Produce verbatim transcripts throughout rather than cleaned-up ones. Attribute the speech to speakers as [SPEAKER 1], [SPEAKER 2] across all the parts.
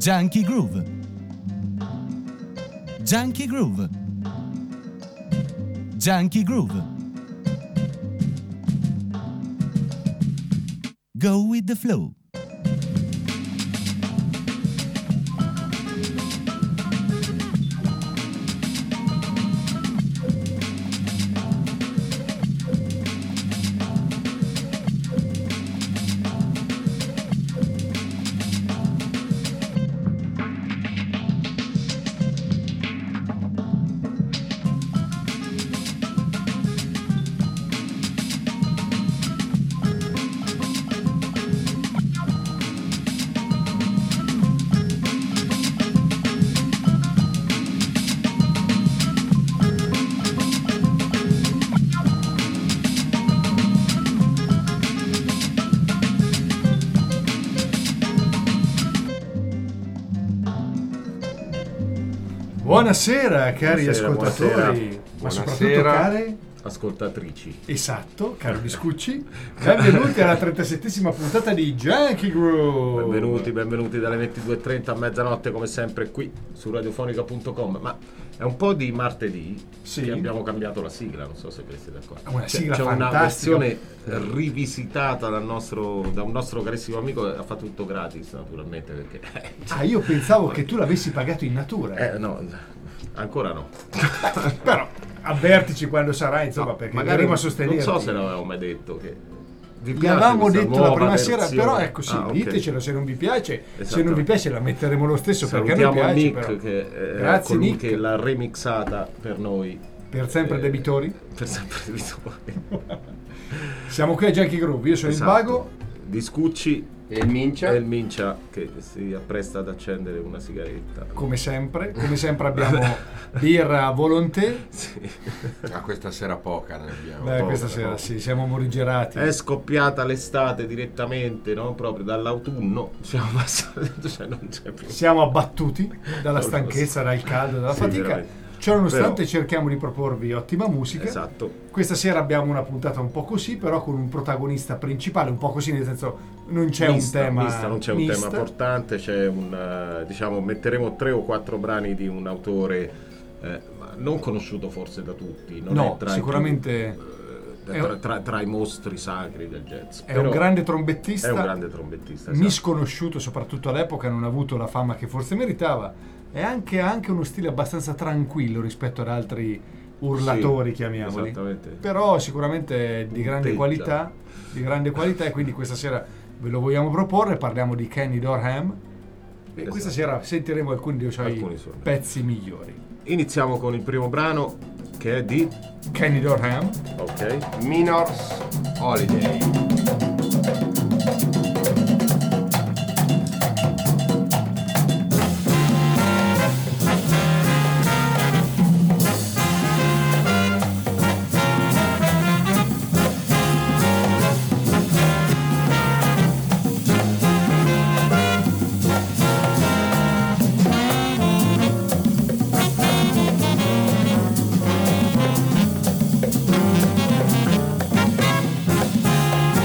[SPEAKER 1] Junkie Groove. Junkie Groove. Junkie Groove. Go with the flow.
[SPEAKER 2] Buonasera cari
[SPEAKER 3] buonasera,
[SPEAKER 2] ascoltatori,
[SPEAKER 3] buonasera.
[SPEAKER 2] ma soprattutto
[SPEAKER 3] Buonasera.
[SPEAKER 2] care
[SPEAKER 3] Ascoltatrici.
[SPEAKER 2] esatto, caro Biscucci, benvenuti alla trentasettesima puntata di Junkie Groove.
[SPEAKER 3] Benvenuti, benvenuti dalle ventidue e trenta a mezzanotte come sempre qui su radiofonica punto com. Ma è un po' di martedì
[SPEAKER 2] Sì.
[SPEAKER 3] che abbiamo cambiato la sigla, non so se vi siete d'accordo.
[SPEAKER 2] Una
[SPEAKER 3] C'è-
[SPEAKER 2] sigla
[SPEAKER 3] c'è una
[SPEAKER 2] fantastica.
[SPEAKER 3] versione rivisitata dal nostro, da un nostro carissimo amico che ha fatto tutto gratis naturalmente perché
[SPEAKER 2] Ah, io pensavo che tu l'avessi pagato in natura,
[SPEAKER 3] eh, no, ancora no.
[SPEAKER 2] però avvertici quando sarà, insomma,
[SPEAKER 3] No,
[SPEAKER 2] perché
[SPEAKER 3] magari
[SPEAKER 2] verremo a
[SPEAKER 3] non
[SPEAKER 2] sostenerti.
[SPEAKER 3] so se l'avevamo mai detto che vi
[SPEAKER 2] Gli
[SPEAKER 3] piace
[SPEAKER 2] avevamo
[SPEAKER 3] questa
[SPEAKER 2] detto la
[SPEAKER 3] nuova
[SPEAKER 2] prima sera,
[SPEAKER 3] versione?
[SPEAKER 2] però ecco sì,
[SPEAKER 3] Ah, ok.
[SPEAKER 2] ditecelo se non vi piace, se
[SPEAKER 3] Esatto.
[SPEAKER 2] non vi piace la metteremo lo stesso perché
[SPEAKER 3] Salutiamo
[SPEAKER 2] a noi piace,
[SPEAKER 3] Nick
[SPEAKER 2] però.
[SPEAKER 3] che è
[SPEAKER 2] Grazie,
[SPEAKER 3] colui
[SPEAKER 2] Nick.
[SPEAKER 3] che l'ha remixata per noi
[SPEAKER 2] Per sempre
[SPEAKER 3] eh,
[SPEAKER 2] debitori.
[SPEAKER 3] per sempre debitori.
[SPEAKER 2] Siamo qui a Junkie Groove, io sono
[SPEAKER 3] Esatto.
[SPEAKER 2] il Bago.
[SPEAKER 3] Di Scucci
[SPEAKER 4] E il Mincia?
[SPEAKER 3] e il Mincia che si appresta ad accendere una sigaretta.
[SPEAKER 2] Come sempre, come sempre abbiamo birra a volonté.
[SPEAKER 3] Sì.
[SPEAKER 4] Ah, questa sera poca ne abbiamo.
[SPEAKER 2] Beh, questa
[SPEAKER 3] poca,
[SPEAKER 2] sera
[SPEAKER 3] poca.
[SPEAKER 2] sì, siamo morigerati.
[SPEAKER 3] È scoppiata l'estate direttamente, no? Proprio dall'autunno. Siamo passati, cioè non c'è più.
[SPEAKER 2] Siamo abbattuti dalla
[SPEAKER 3] Non lo
[SPEAKER 2] stanchezza,
[SPEAKER 3] so.
[SPEAKER 2] dal caldo, dalla
[SPEAKER 3] Sì,
[SPEAKER 2] fatica.
[SPEAKER 3] veramente.
[SPEAKER 2] Ciononostante
[SPEAKER 3] Però-
[SPEAKER 2] cerchiamo di proporvi ottima musica.
[SPEAKER 3] Esatto.
[SPEAKER 2] Questa sera abbiamo una puntata un po' così, però con un protagonista principale, un po' così nel senso non c'è
[SPEAKER 3] Mista,
[SPEAKER 2] un tema
[SPEAKER 3] mista, non c'è un
[SPEAKER 2] mista.
[SPEAKER 3] tema portante, c'è un eh, diciamo metteremo tre o quattro brani di un autore eh, ma non conosciuto forse da tutti, non
[SPEAKER 2] No,
[SPEAKER 3] è tra
[SPEAKER 2] sicuramente
[SPEAKER 3] i più, eh,
[SPEAKER 2] è
[SPEAKER 3] tra,
[SPEAKER 2] un-
[SPEAKER 3] tra- tra i mostri sacri del jazz.
[SPEAKER 2] è
[SPEAKER 3] Però
[SPEAKER 2] un grande trombettista,
[SPEAKER 3] è un grande trombettista, esatto.
[SPEAKER 2] misconosciuto soprattutto all'epoca, non ha avuto la fama che forse meritava. E anche, ha anche uno stile abbastanza tranquillo rispetto ad altri urlatori,
[SPEAKER 3] Sì,
[SPEAKER 2] chiamiamoli.
[SPEAKER 3] esattamente.
[SPEAKER 2] Però sicuramente di grande
[SPEAKER 3] Punteggia.
[SPEAKER 2] qualità, di grande qualità, e quindi questa sera ve lo vogliamo proporre. Parliamo di Kenny Dorham e
[SPEAKER 3] Esatto.
[SPEAKER 2] questa sera sentiremo alcuni dei suoi
[SPEAKER 3] Alcuni suoi.
[SPEAKER 2] pezzi migliori.
[SPEAKER 3] Iniziamo con il primo brano che è di
[SPEAKER 2] Kenny Dorham,
[SPEAKER 3] ok
[SPEAKER 4] Minor's Holiday.
[SPEAKER 5] Thank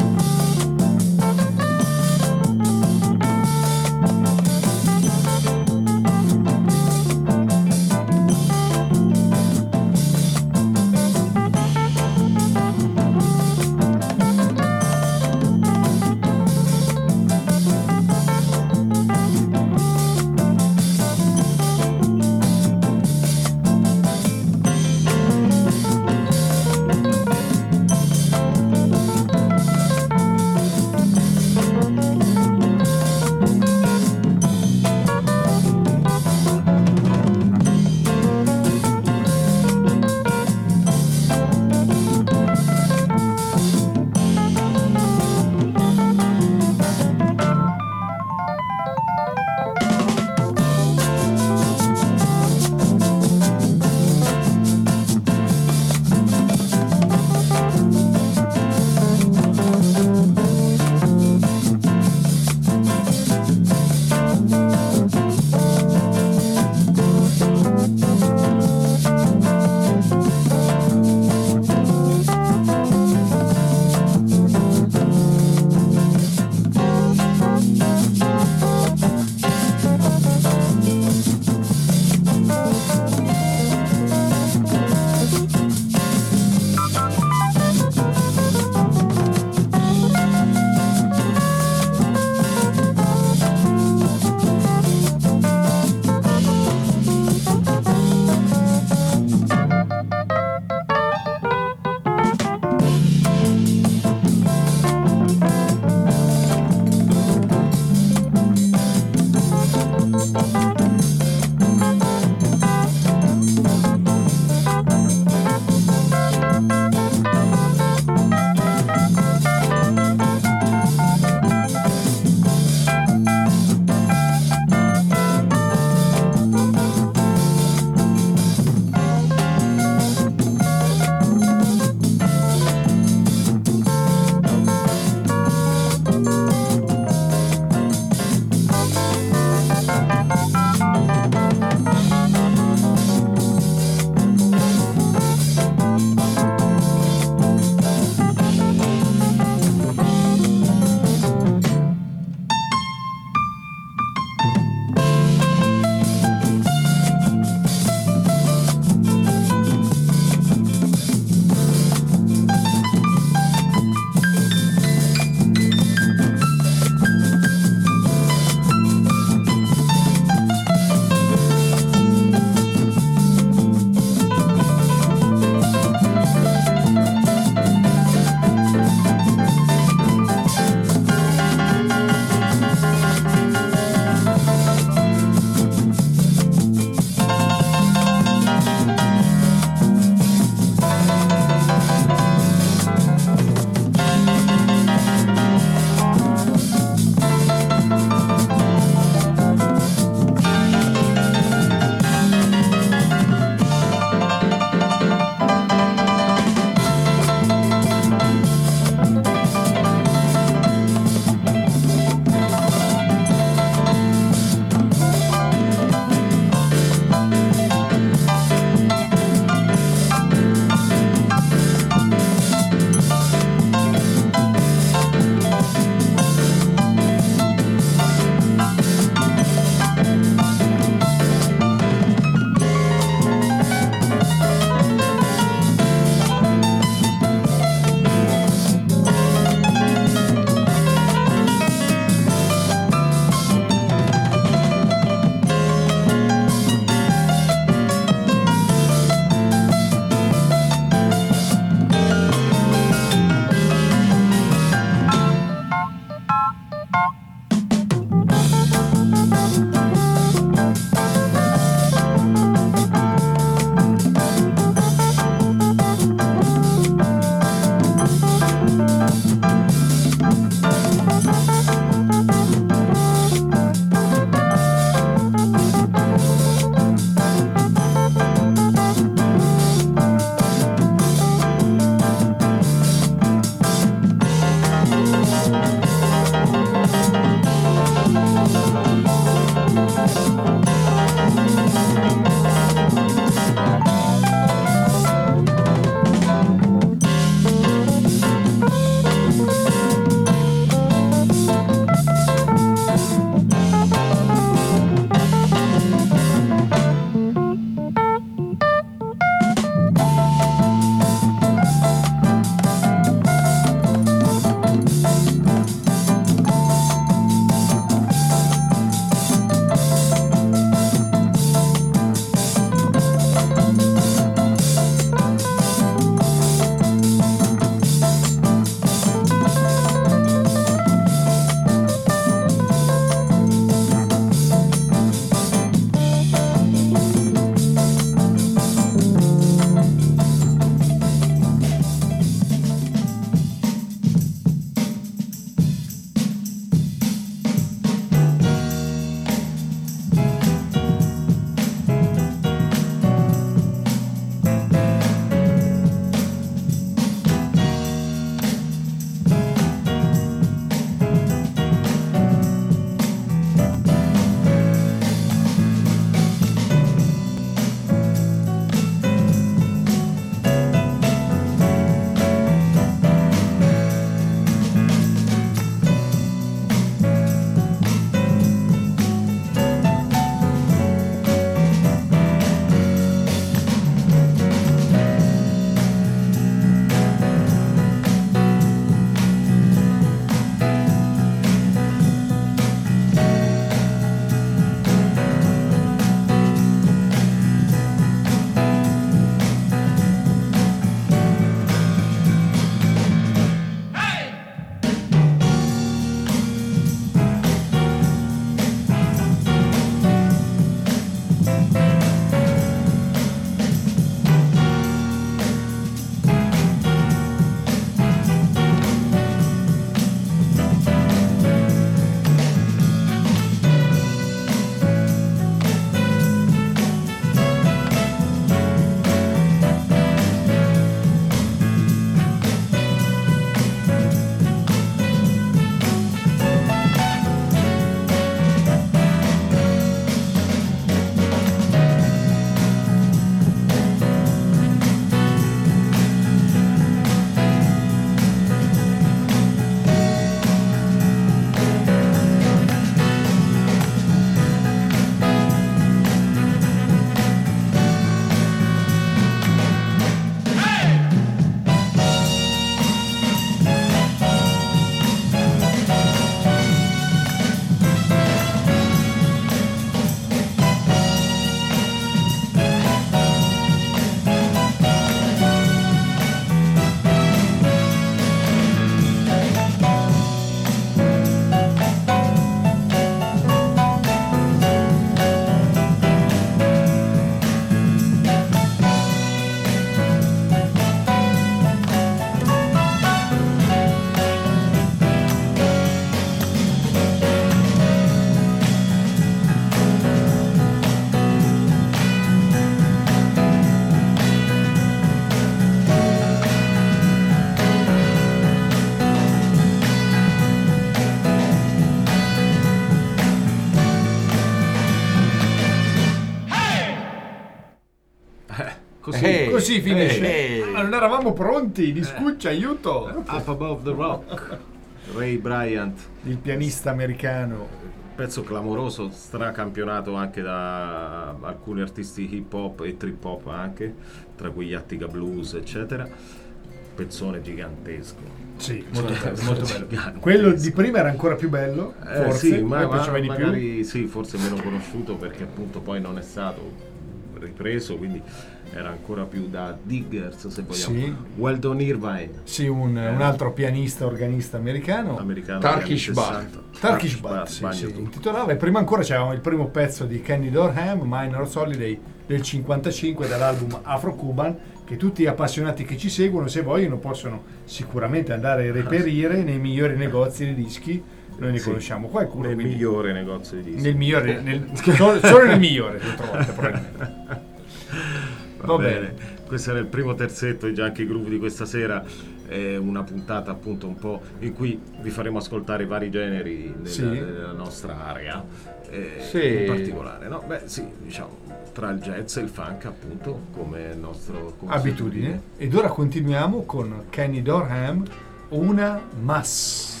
[SPEAKER 2] così finisce.
[SPEAKER 4] Ehi.
[SPEAKER 2] Ma non eravamo pronti, di scuccia, aiuto.
[SPEAKER 3] Up Above the Rock, Ray Bryant,
[SPEAKER 2] Il pianista americano.
[SPEAKER 3] pezzo clamoroso, stracampionato anche da alcuni artisti hip hop e trip hop anche, tra cui gli Attica Blues eccetera. Pezzone gigantesco.
[SPEAKER 2] Sì, molto
[SPEAKER 3] Cioè,
[SPEAKER 2] bello, molto bello.
[SPEAKER 3] gigantesco.
[SPEAKER 2] Quello di prima era ancora più bello,
[SPEAKER 3] Eh,
[SPEAKER 2] forse,
[SPEAKER 3] sì, ma,
[SPEAKER 2] mi
[SPEAKER 3] ma
[SPEAKER 2] piaceva di più.
[SPEAKER 3] magari sì, forse meno conosciuto perché appunto poi non è stato ripreso, quindi era ancora più da diggers se vogliamo.
[SPEAKER 2] Sì.
[SPEAKER 3] Weldon Irvine,
[SPEAKER 2] Sì, un, un altro pianista organista americano.
[SPEAKER 3] americano.
[SPEAKER 4] Turkish
[SPEAKER 3] degli anni
[SPEAKER 4] Butt.
[SPEAKER 3] sessanta.
[SPEAKER 2] Turkish Butt, sì,
[SPEAKER 3] bagno
[SPEAKER 2] sì,
[SPEAKER 3] tutto.
[SPEAKER 2] intitolava. E prima ancora c'avevamo il primo pezzo di Kenny Dorham, Minor Holiday, del cinquantacinque, dall'album Afro-Cuban, che tutti gli appassionati che ci seguono, se vogliono, possono sicuramente andare a reperire nei migliori negozi di dischi. Noi ne
[SPEAKER 3] Sì.
[SPEAKER 2] conosciamo qualcuno.
[SPEAKER 3] Nel
[SPEAKER 2] quindi-
[SPEAKER 3] migliore negozio di dischi.
[SPEAKER 2] Nel migliore, nel- solo, solo nel migliore, lo trovate probabilmente.
[SPEAKER 3] Va,
[SPEAKER 2] Va
[SPEAKER 3] bene.
[SPEAKER 2] bene.
[SPEAKER 3] Questo era il primo terzetto di Junkie Groove di questa sera. È una puntata appunto un po' in cui vi faremo ascoltare i vari generi della,
[SPEAKER 2] Sì.
[SPEAKER 3] della nostra area. eh,
[SPEAKER 4] Sì.
[SPEAKER 3] In particolare, no? Beh, sì, diciamo tra il jazz e il funk, appunto, come nostro
[SPEAKER 2] Abitudine. Ed ora continuiamo con Kenny Dorham, Una Mas.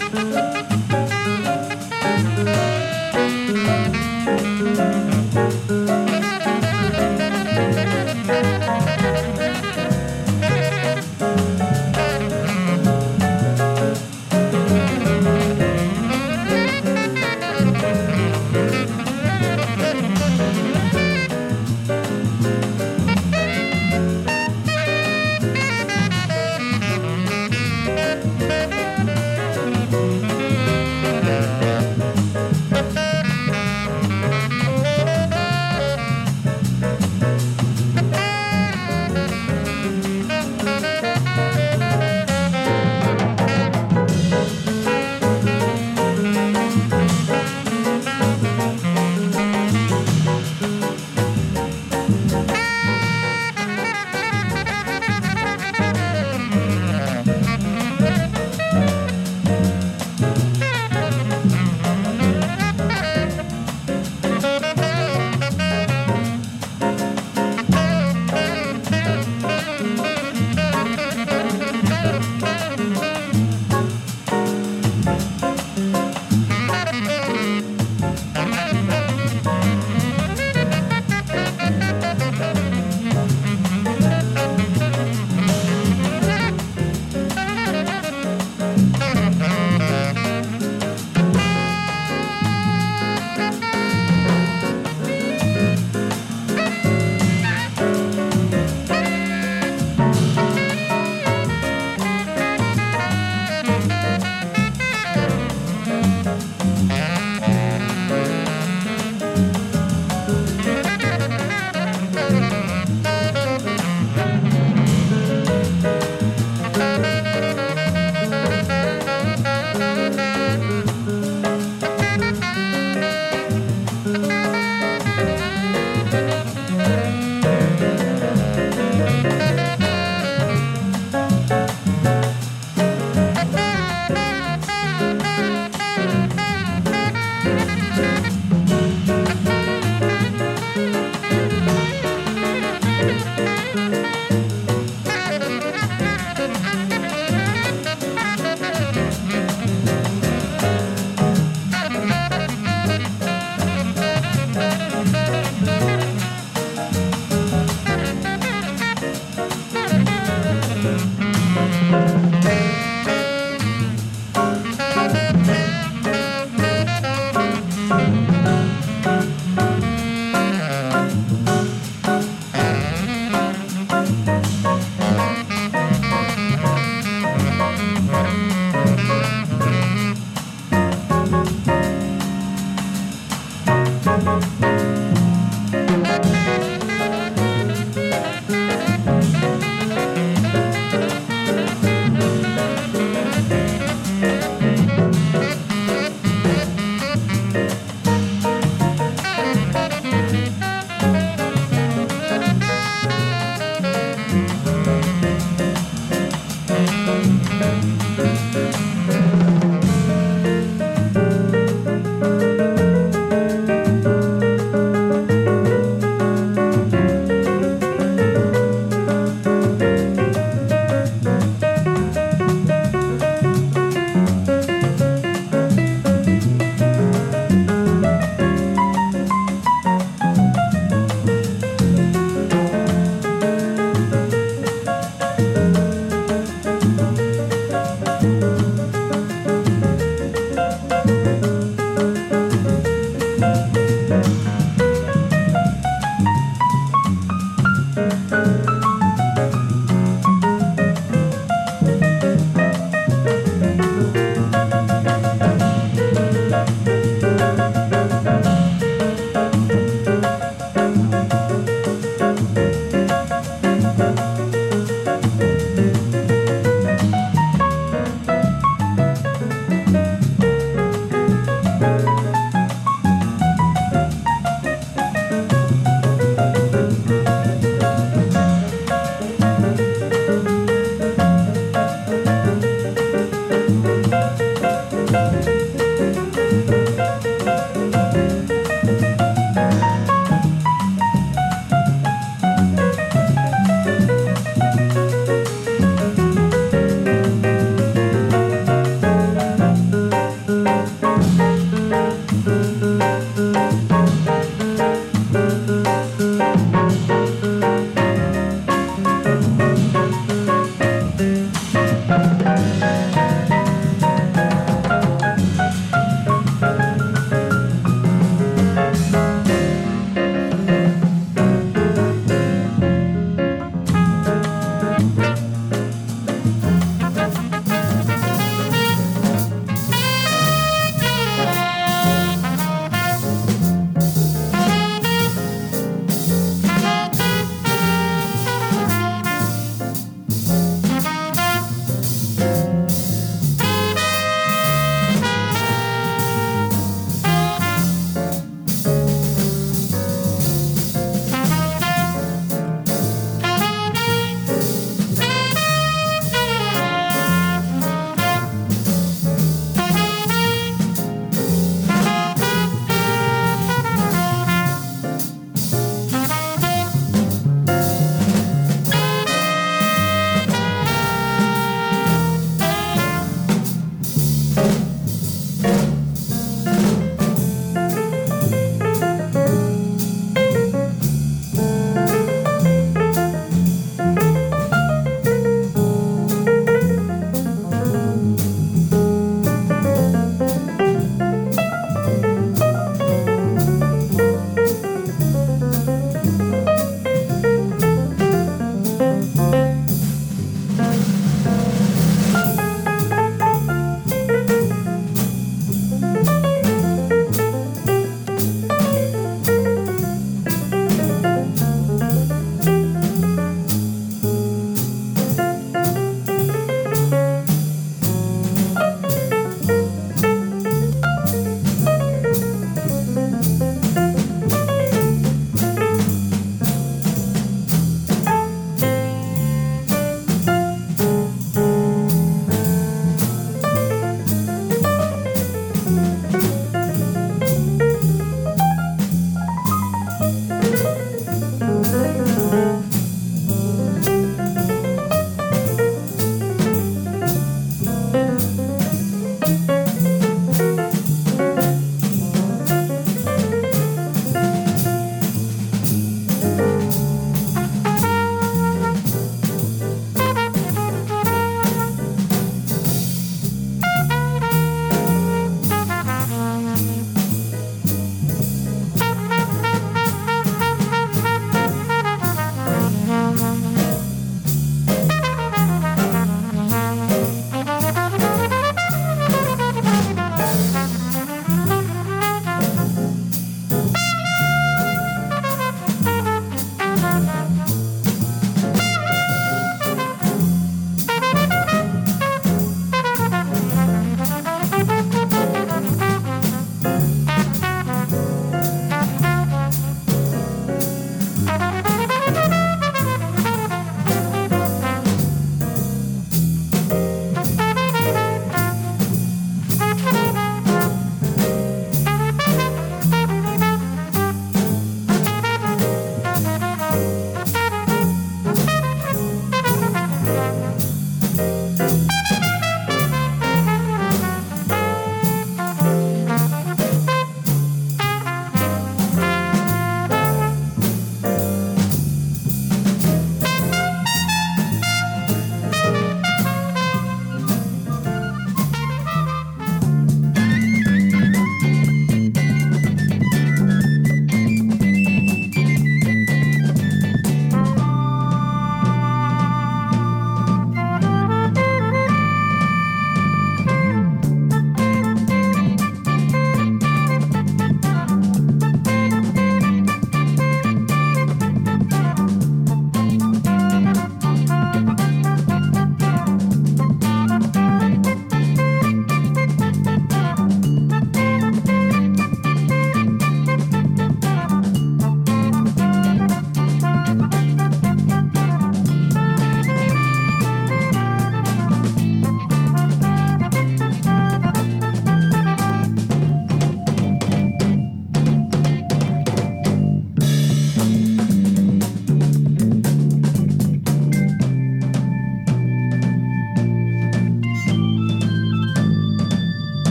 [SPEAKER 5] Thank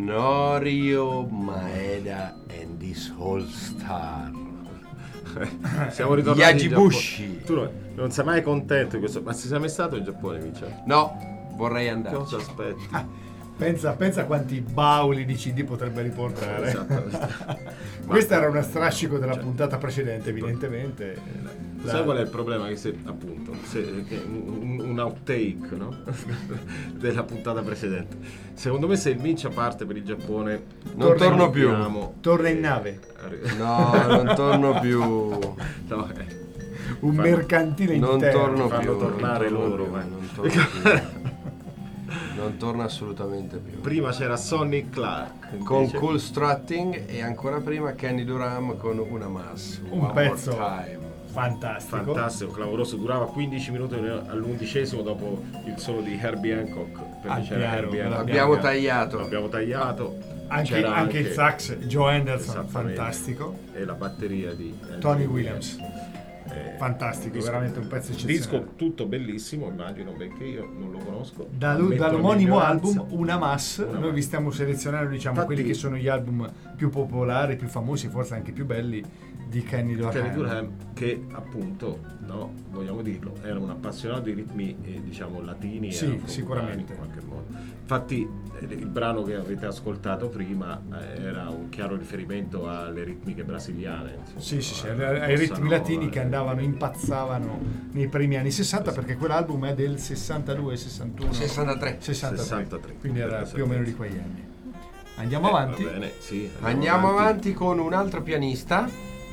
[SPEAKER 4] Norio Maeda and his All Star.
[SPEAKER 3] Siamo ritornati in
[SPEAKER 4] Yajibushi.
[SPEAKER 3] Giappone. Tu non, non sei mai contento di questo, ma si sei mai stato in Giappone, Micia?
[SPEAKER 4] No, vorrei andare.
[SPEAKER 3] Cosa aspetti?
[SPEAKER 2] Pensa, pensa quanti bauli di C D potrebbe riportare.
[SPEAKER 3] Esattamente.
[SPEAKER 2] Questo era uno strascico della puntata precedente, evidentemente. La-
[SPEAKER 3] Sai qual è il problema? Che se appunto se, che un, un outtake, no? della puntata precedente. Secondo me se il Mincia parte per il Giappone
[SPEAKER 4] Non torno più.
[SPEAKER 3] abbiamo-
[SPEAKER 2] Torna in nave.
[SPEAKER 4] No, non torno più.
[SPEAKER 3] No, eh,
[SPEAKER 2] Un
[SPEAKER 3] Fanno-
[SPEAKER 2] mercantile
[SPEAKER 4] Non
[SPEAKER 2] intero.
[SPEAKER 4] torno
[SPEAKER 3] fanno
[SPEAKER 4] più.
[SPEAKER 3] tornare
[SPEAKER 4] non torno
[SPEAKER 3] loro,
[SPEAKER 4] più,
[SPEAKER 3] ma-
[SPEAKER 4] non torno più. Non torna assolutamente più.
[SPEAKER 3] prima c'era Sonny Clark
[SPEAKER 4] Con
[SPEAKER 3] invece.
[SPEAKER 4] Cool Strutting e ancora prima Kenny Durham con una mass.
[SPEAKER 2] Un
[SPEAKER 4] One
[SPEAKER 2] pezzo
[SPEAKER 4] More Time.
[SPEAKER 2] fantastico.
[SPEAKER 3] Fantastico, clamoroso, durava quindici minuti all'undicesimo dopo il solo di Herbie Hancock, perché
[SPEAKER 2] Al
[SPEAKER 3] c'era
[SPEAKER 2] piano,
[SPEAKER 3] Herbie
[SPEAKER 2] l'abbiamo-
[SPEAKER 3] Hancock.
[SPEAKER 4] Abbiamo tagliato.
[SPEAKER 3] L'abbiamo tagliato.
[SPEAKER 2] Anche,
[SPEAKER 3] C'era
[SPEAKER 2] anche il sax Joe Henderson,
[SPEAKER 3] Esattamente.
[SPEAKER 2] fantastico.
[SPEAKER 3] E la batteria di
[SPEAKER 2] Tony Williams.
[SPEAKER 3] Eh,
[SPEAKER 2] Fantastico,
[SPEAKER 3] disco-
[SPEAKER 2] veramente un pezzo eccezionale.
[SPEAKER 3] Disco tutto bellissimo, immagino, perché io non lo conosco.
[SPEAKER 2] Da-
[SPEAKER 3] Ammetto
[SPEAKER 2] dall'omonimo
[SPEAKER 3] l'ignoranza.
[SPEAKER 2] album Una Mass,
[SPEAKER 3] Una
[SPEAKER 2] noi
[SPEAKER 3] Mass.
[SPEAKER 2] vi stiamo selezionando diciamo
[SPEAKER 3] Infatti-
[SPEAKER 2] quelli che sono gli album più popolari, più famosi, forse anche più belli di Kenny Dorham.
[SPEAKER 3] Kenny Durham, che appunto, no, vogliamo dirlo, era un appassionato di ritmi eh, diciamo latini
[SPEAKER 2] Sì,
[SPEAKER 3] e afro-cubani
[SPEAKER 2] sicuramente.
[SPEAKER 3] in qualche modo. Infatti eh, il brano che avete ascoltato prima eh, era un chiaro riferimento alle ritmiche brasiliane, insomma,
[SPEAKER 2] Sì, sì, sì,
[SPEAKER 3] alla
[SPEAKER 2] ai ai
[SPEAKER 3] bossa
[SPEAKER 2] ritmi
[SPEAKER 3] nova,
[SPEAKER 2] latini che
[SPEAKER 3] eh.
[SPEAKER 2] andavano, impazzavano nei primi anni sessanta, perché quell'album è del sessantadue, sessantuno,
[SPEAKER 4] sessantatré.
[SPEAKER 2] sessantatré,
[SPEAKER 3] sessantatré,
[SPEAKER 2] quindi era
[SPEAKER 3] per
[SPEAKER 2] più o meno di
[SPEAKER 3] esattezza.
[SPEAKER 2] quegli anni. Andiamo
[SPEAKER 3] Eh,
[SPEAKER 2] avanti.
[SPEAKER 3] va bene, sì,
[SPEAKER 4] Andiamo avanti con un altro pianista,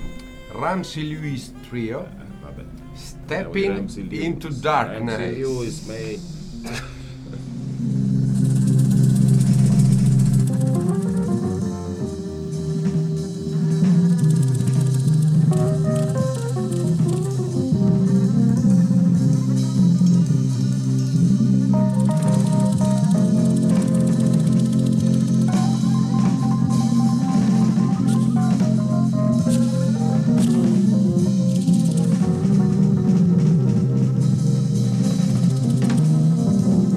[SPEAKER 4] Ramsey Lewis Trio,
[SPEAKER 3] Eh, vabbè.
[SPEAKER 4] Stepping
[SPEAKER 3] Ramsey Lewis.
[SPEAKER 4] into Darkness.
[SPEAKER 3] Ramsey Lewis, mate.
[SPEAKER 5] Thank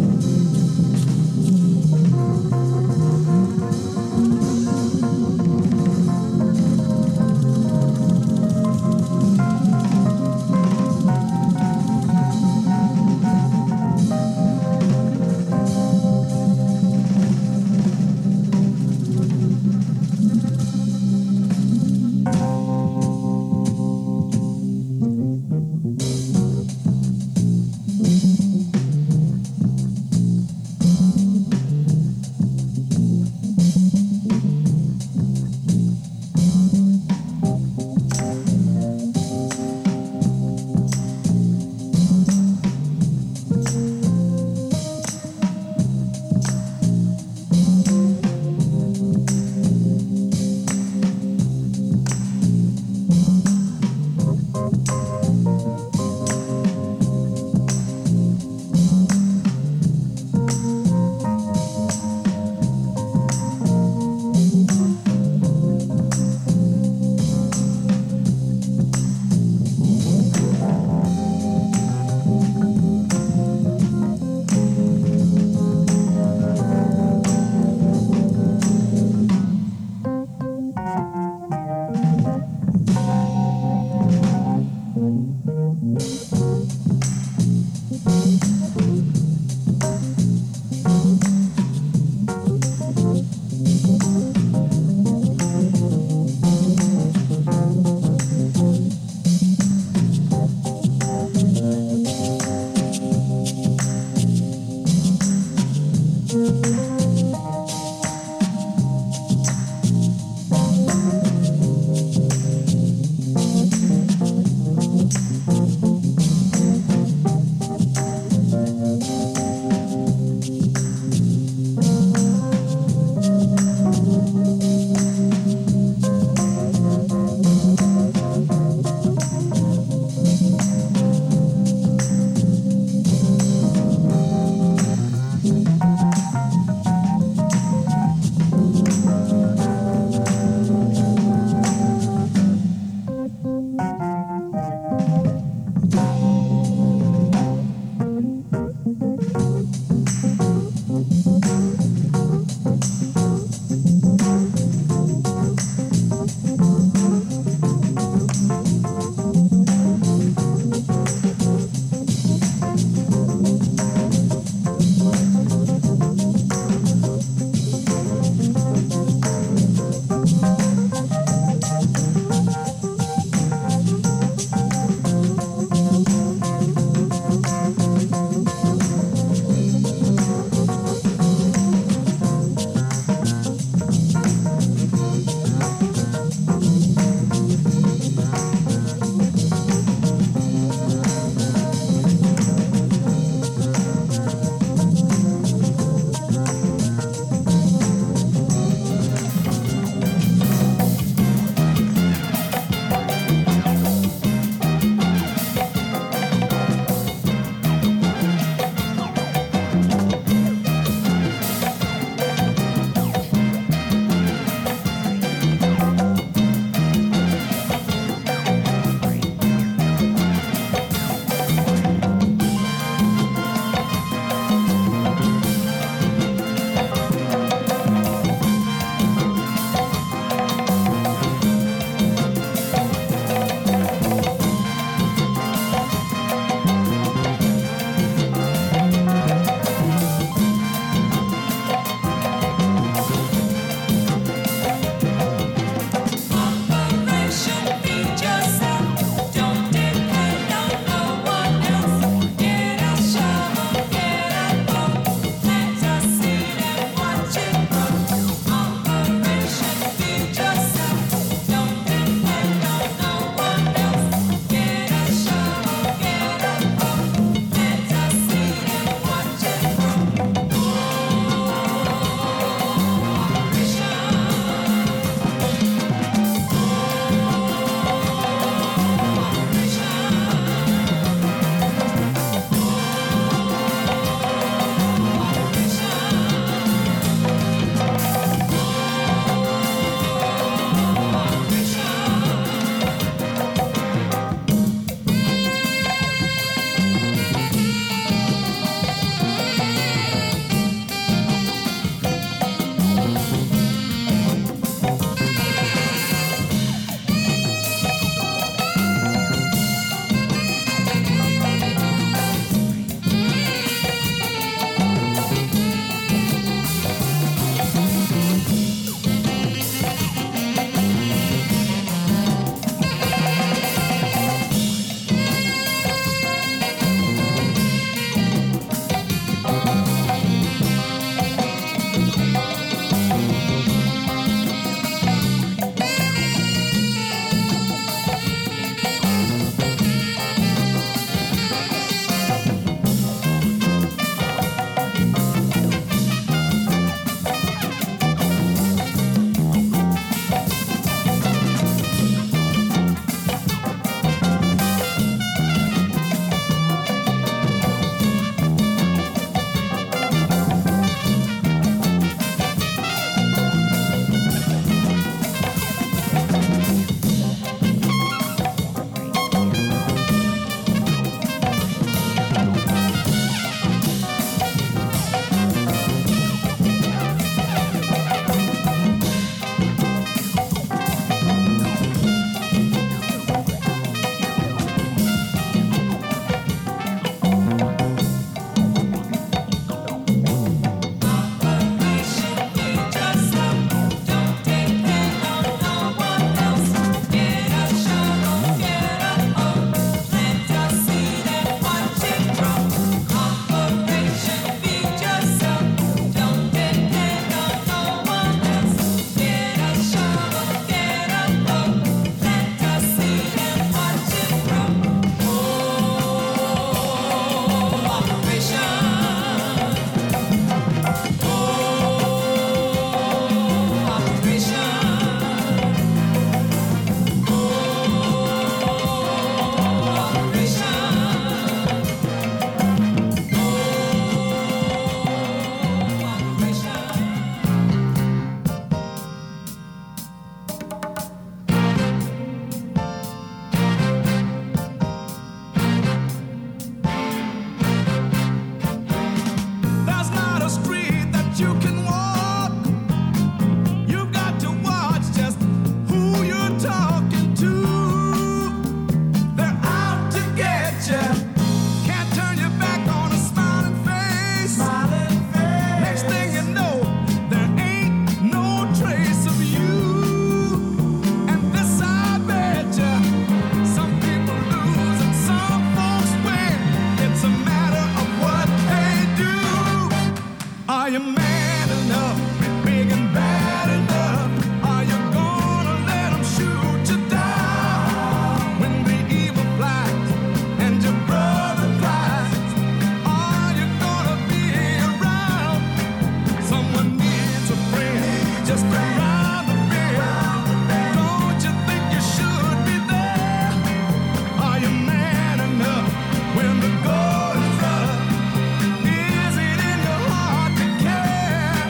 [SPEAKER 5] big and bad enough? Are you gonna let 'em shoot you down? When the evil flies and your brother cries, are you gonna be around? Someone needs a friend just around the bend. Don't you think you should be there? Are you man enough when the goal is rough? Is it in your heart to care?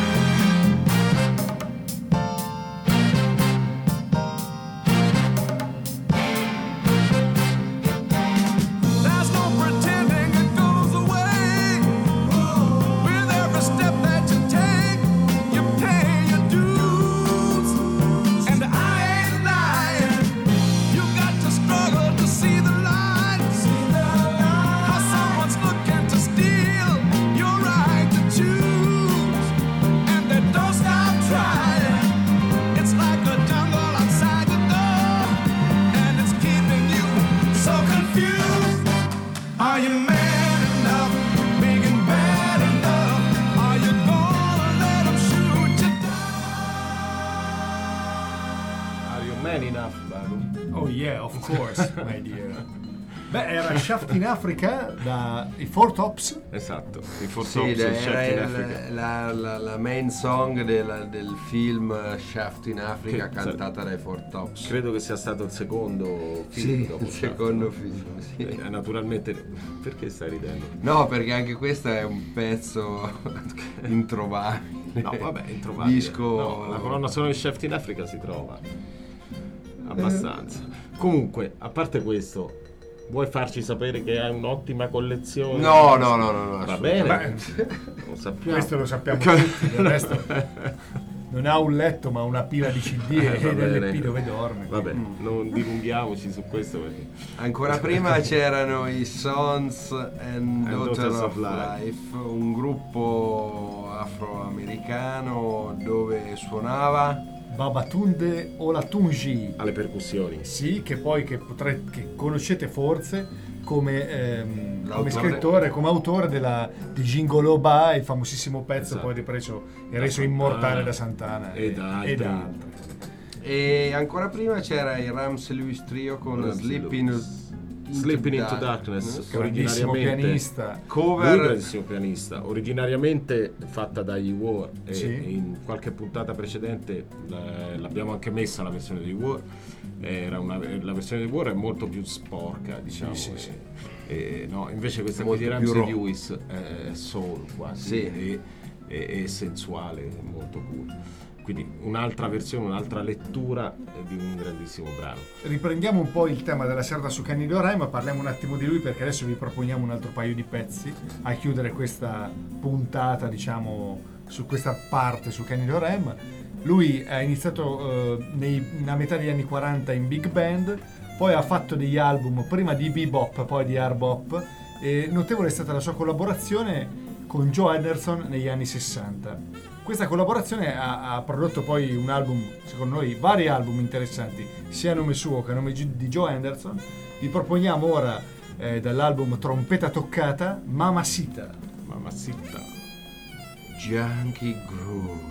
[SPEAKER 5] There's no pretending it goes away. With every step that you take, you pay your dues. And I ain't lying. You got to struggle to see the light. How someone's looking to steal your right to choose. And they don't stop trying. It's like a jungle outside your door. And it's keeping you so confused. Are you man enough? Big and bad enough? Are you gonna let 'em shoot you down?
[SPEAKER 4] Are you man enough, Babu?
[SPEAKER 2] Oh yeah, of course, my dear. Beh, era Shaft in Africa da i Four Tops.
[SPEAKER 3] Esatto, i Four
[SPEAKER 4] Sì,
[SPEAKER 3] Tops e
[SPEAKER 4] era
[SPEAKER 3] Shaft in
[SPEAKER 4] il-
[SPEAKER 3] Africa.
[SPEAKER 4] la, la- la main song del, del film Shaft in Africa,
[SPEAKER 3] Che-
[SPEAKER 4] cantata dai Four Tops.
[SPEAKER 3] Credo che sia stato il secondo film
[SPEAKER 4] Sì,
[SPEAKER 3] dopo
[SPEAKER 4] il
[SPEAKER 3] Shaft,
[SPEAKER 4] secondo
[SPEAKER 3] no?
[SPEAKER 4] film, sì.
[SPEAKER 3] Eh, naturalmente, perché stai ridendo?
[SPEAKER 4] No, perché anche questo è un pezzo introvabile.
[SPEAKER 3] No, vabbè, è introvabile.
[SPEAKER 4] Disco.
[SPEAKER 3] No, la colonna sonora di Shaft in Africa si trova abbastanza. Comunque, a parte questo, vuoi farci sapere che hai un'ottima collezione?
[SPEAKER 4] No, no, no, no, no,
[SPEAKER 3] Va
[SPEAKER 4] assolutamente.
[SPEAKER 3] bene, lo sappiamo.
[SPEAKER 2] Questo lo sappiamo tutti, del resto non ha un letto ma una pila di C D
[SPEAKER 3] Eh,
[SPEAKER 2] e
[SPEAKER 3] va
[SPEAKER 2] delle
[SPEAKER 3] bene.
[SPEAKER 2] P dove dorme.
[SPEAKER 3] Vabbè, non dilunghiamoci su questo perché
[SPEAKER 4] Ancora prima c'erano i Sons and Daughters
[SPEAKER 3] Daughters
[SPEAKER 4] of
[SPEAKER 3] of Life.
[SPEAKER 4] Life, un gruppo afroamericano dove suonava
[SPEAKER 2] Babatunde Olatunji.
[SPEAKER 3] alle percussioni.
[SPEAKER 2] Sì, che poi che, potre- che conoscete forse come, ehm, come
[SPEAKER 4] L'autore.
[SPEAKER 2] scrittore, come autore della, di Gingolo Ba, il famosissimo pezzo
[SPEAKER 3] Esatto.
[SPEAKER 2] poi ripreso e
[SPEAKER 3] Da
[SPEAKER 2] reso
[SPEAKER 3] Santana
[SPEAKER 2] immortale da Santana
[SPEAKER 3] e da
[SPEAKER 2] e da
[SPEAKER 3] altri.
[SPEAKER 2] altri.
[SPEAKER 4] e ancora prima c'era il Ramsey Lewis Trio con
[SPEAKER 3] Ramsey
[SPEAKER 4] Sleeping,
[SPEAKER 3] Lewis. Sleeping into Darkness,
[SPEAKER 2] Grandissimo
[SPEAKER 3] originariamente
[SPEAKER 2] pianista.
[SPEAKER 3] Lui
[SPEAKER 4] cover.
[SPEAKER 3] grandissimo pianista, originariamente fatta dagli War e
[SPEAKER 2] Sì.
[SPEAKER 3] in qualche puntata precedente eh, l'abbiamo anche messa la versione di War. Era una, la versione di War è molto più sporca, diciamo.
[SPEAKER 2] sì,
[SPEAKER 3] e-
[SPEAKER 2] sì.
[SPEAKER 3] e- no, invece questa
[SPEAKER 4] Molto
[SPEAKER 3] qui di
[SPEAKER 4] più
[SPEAKER 3] Ramsey
[SPEAKER 4] rock.
[SPEAKER 3] Lewis è soul quasi
[SPEAKER 4] Sì.
[SPEAKER 3] e, e- e sensuale, molto cool. Quindi un'altra versione, un'altra lettura di un grandissimo brano.
[SPEAKER 2] Riprendiamo un po' il tema della serata su Kenny Dorham, ma parliamo un attimo di lui perché adesso vi proponiamo un altro paio di pezzi a chiudere questa puntata, diciamo, su questa parte su Kenny Dorham. Lui ha iniziato eh, nei, a metà degli anni quaranta in big band, poi ha fatto degli album prima di bebop, poi di hard bop, e notevole è stata la sua collaborazione con Joe Henderson negli anni sessanta. Questa collaborazione ha, ha prodotto poi un album, secondo noi vari album interessanti, sia a nome suo che a nome gi- di Joe Henderson. Vi proponiamo ora eh, dall'album Trompeta Toccata, Mamacita.
[SPEAKER 3] Mamacita.
[SPEAKER 4] Junkie Groove.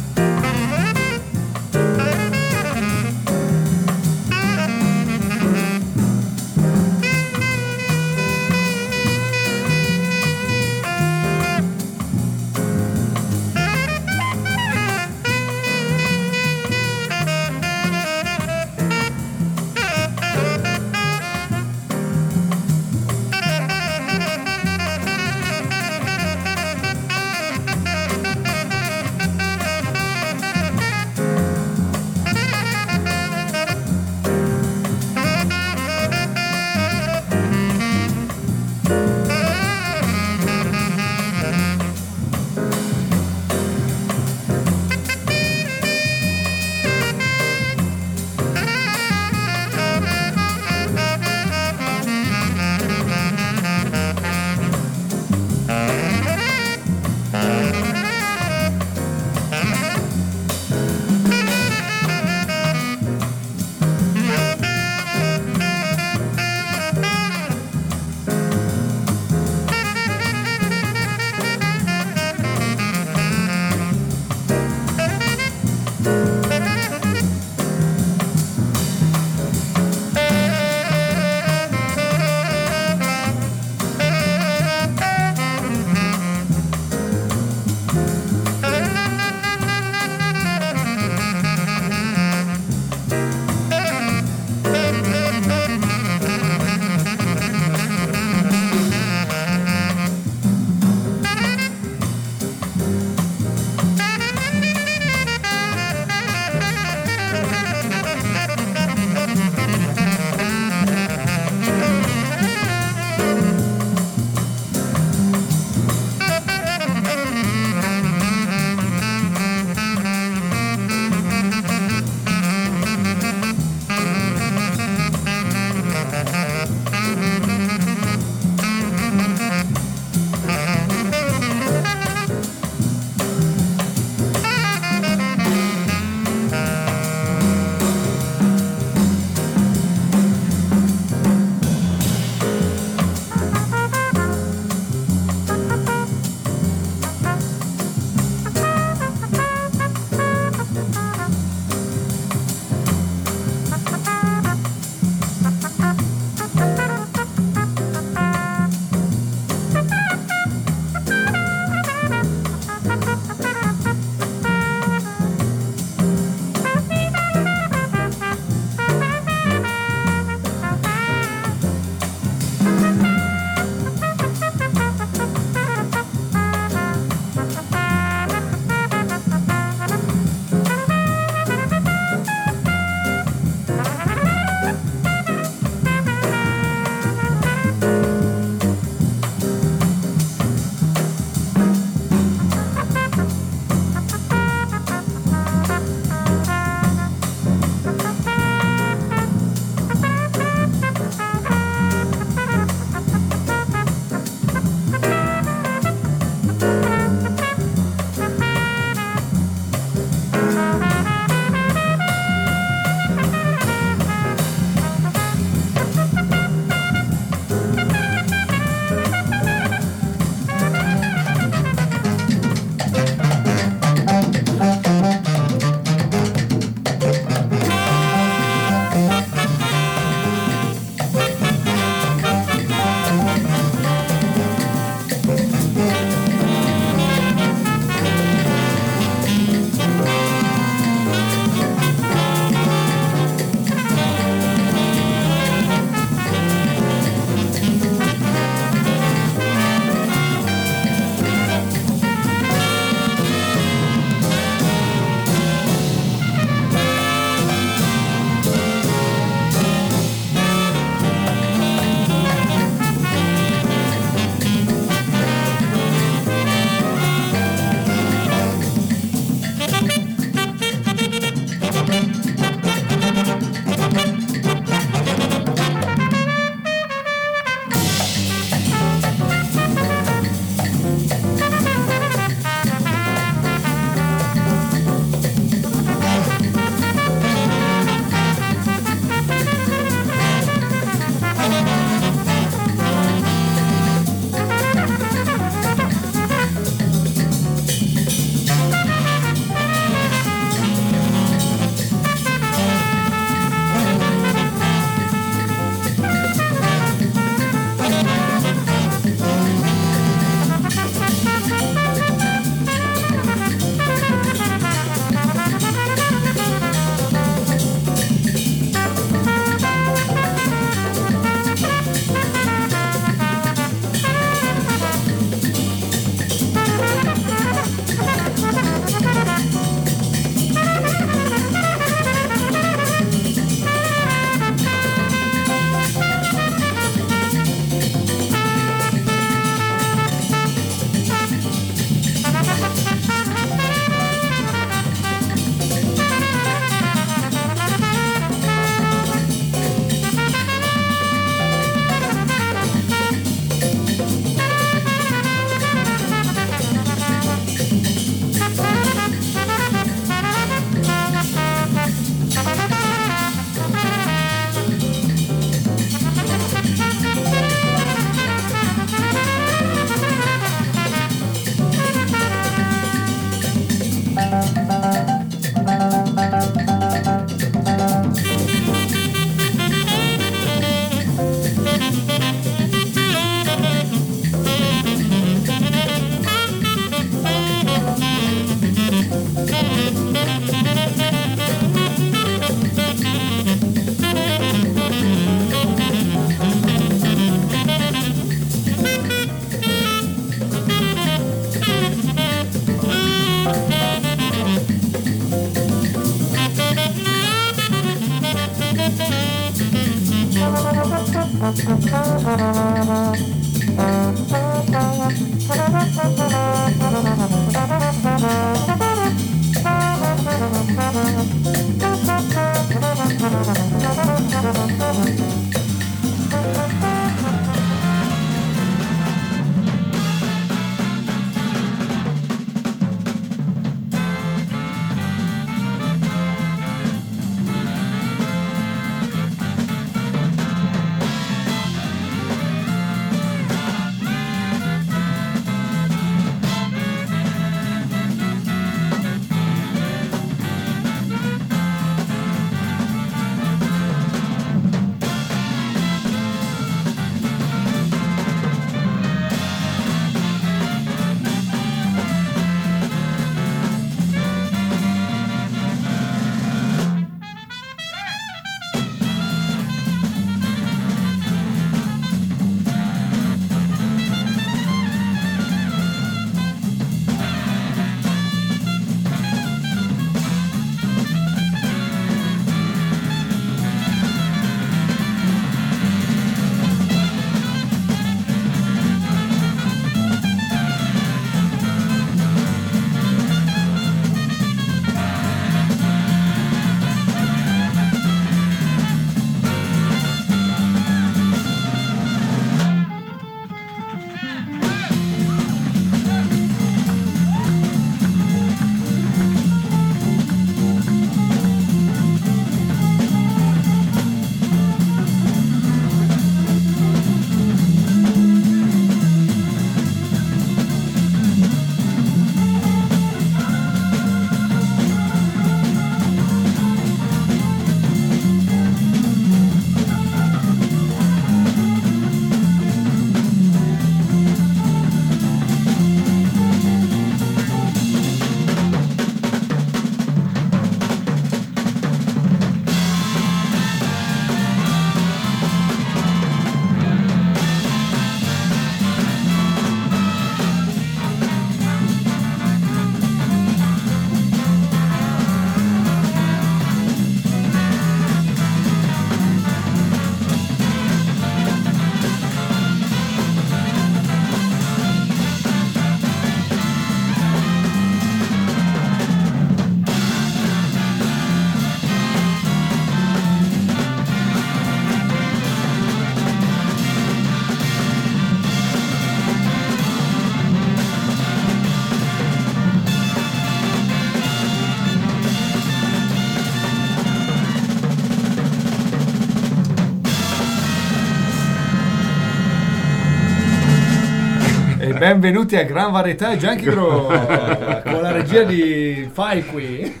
[SPEAKER 2] Benvenuti a Gran Varietà e Junkie Groove con la regia di Fai qui,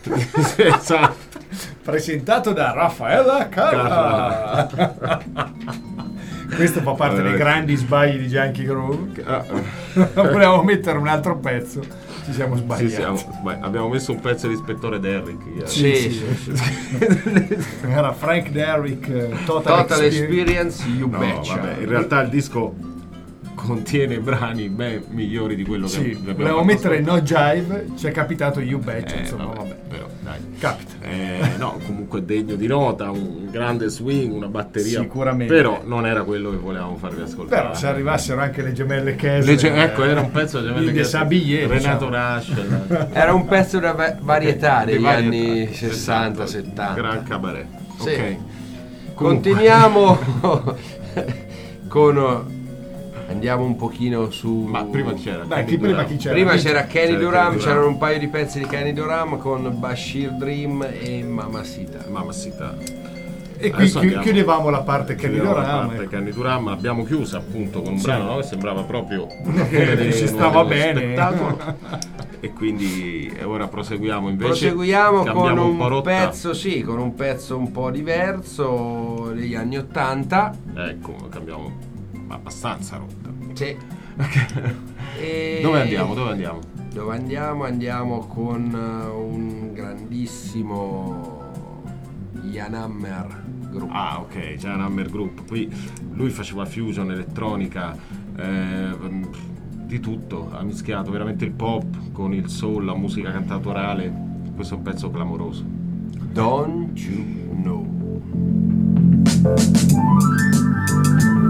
[SPEAKER 3] Esatto.
[SPEAKER 2] presentato da Raffaella Carla. Questo fa parte dei grandi sbagli di Junkie Groove. Volevamo mettere un altro pezzo, ci siamo sbagliati.
[SPEAKER 3] Sì, siamo sbagli- abbiamo messo un pezzo di Ispettore Derrick ieri.
[SPEAKER 4] Sì,
[SPEAKER 2] Sì,
[SPEAKER 4] sì.
[SPEAKER 2] Era Frank Derrick, eh, Total,
[SPEAKER 4] Total
[SPEAKER 2] Experience.
[SPEAKER 4] Experience, You
[SPEAKER 3] No,
[SPEAKER 4] Betcha.
[SPEAKER 3] vabbè, in realtà il disco contiene brani ben migliori di quello che
[SPEAKER 2] Sì,
[SPEAKER 3] abbiamo
[SPEAKER 2] volevamo
[SPEAKER 3] fatto
[SPEAKER 2] mettere
[SPEAKER 3] sopra.
[SPEAKER 2] No Jive, ci è capitato You Betcha,
[SPEAKER 3] Eh,
[SPEAKER 2] insomma,
[SPEAKER 3] vabbè,
[SPEAKER 2] vabbè.
[SPEAKER 3] però dai.
[SPEAKER 2] Capita.
[SPEAKER 3] Eh, no, comunque degno di nota, un grande swing, una batteria.
[SPEAKER 2] Sicuramente.
[SPEAKER 3] Però non era quello che volevamo farvi ascoltare.
[SPEAKER 2] Però se arrivassero anche le gemelle Kessler,
[SPEAKER 3] Le ge- ecco, era un pezzo di
[SPEAKER 2] di Sabie,
[SPEAKER 3] Renato
[SPEAKER 2] diciamo.
[SPEAKER 3] Rush.
[SPEAKER 4] Era un pezzo da va- varietà
[SPEAKER 3] Di
[SPEAKER 4] degli
[SPEAKER 3] varietà,
[SPEAKER 4] anni sessanta
[SPEAKER 3] esatto,
[SPEAKER 4] settanta.
[SPEAKER 3] Gran cabaret.
[SPEAKER 4] Sì.
[SPEAKER 3] Ok.
[SPEAKER 4] Continuiamo con... Andiamo un pochino su...
[SPEAKER 3] Ma prima c'era.
[SPEAKER 2] Dai,
[SPEAKER 3] Kenny
[SPEAKER 2] chi prima
[SPEAKER 3] Duran.
[SPEAKER 2] chi c'era?
[SPEAKER 4] Prima c'era Kenny
[SPEAKER 3] C'era
[SPEAKER 4] Duran,
[SPEAKER 3] Kenny Duran.
[SPEAKER 4] c'erano un paio di pezzi di Kenny Duran con Bashir Dream e Mamacita.
[SPEAKER 3] Mamacita.
[SPEAKER 2] E qui
[SPEAKER 3] Adesso
[SPEAKER 2] chi-
[SPEAKER 3] andiamo.
[SPEAKER 2] chiudevamo la parte Kenny
[SPEAKER 3] Chiudiamo la
[SPEAKER 2] Duran.
[SPEAKER 3] parte
[SPEAKER 2] ecco.
[SPEAKER 3] Kenny Duran, ma l'abbiamo chiusa appunto con un
[SPEAKER 2] Sì.
[SPEAKER 3] brano, no? Che sembrava proprio
[SPEAKER 2] Che ci stava
[SPEAKER 3] dello
[SPEAKER 2] bene.
[SPEAKER 3] spettacolo. E quindi eh, ora proseguiamo invece.
[SPEAKER 4] Proseguiamo con
[SPEAKER 3] cambiamo
[SPEAKER 4] un,
[SPEAKER 3] po' rotta.
[SPEAKER 4] pezzo, sì, con un pezzo un po' diverso degli anni ottanta.
[SPEAKER 3] Ecco, cambiamo abbastanza rotta.
[SPEAKER 4] Sì. E-
[SPEAKER 3] Dove andiamo? Dove andiamo?
[SPEAKER 4] Dove andiamo? Andiamo con uh, un grandissimo Jan Hammer Group.
[SPEAKER 3] Ah, ok, c'è un Hammer Group. Qui lui faceva fusion, elettronica, eh, di tutto. Ha mischiato veramente il pop con il soul, la musica cantautorale. Questo è un pezzo clamoroso.
[SPEAKER 4] Don't You Know.